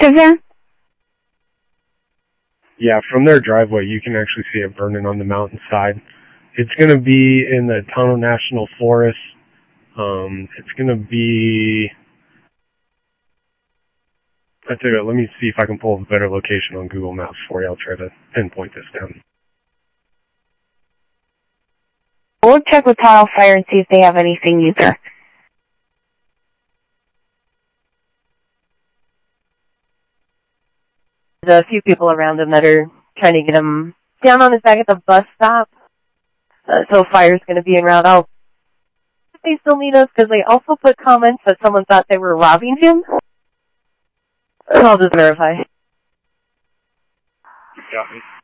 Is there? Yeah, from their driveway, you can actually see it burning on the mountainside. It's going to be in the Tonto National Forest. It's going to be... I tell you what, let me see if I can pull a better location on Google Maps for you. I'll try to pinpoint this down. We'll check with Tonto Fire and see if they have anything either. There's a few people around him that are trying to get him down on his back at the bus stop. So fire's going to be en route. Oh, they still need us because they also put comments that someone thought they were robbing him. I'll just verify. Got me.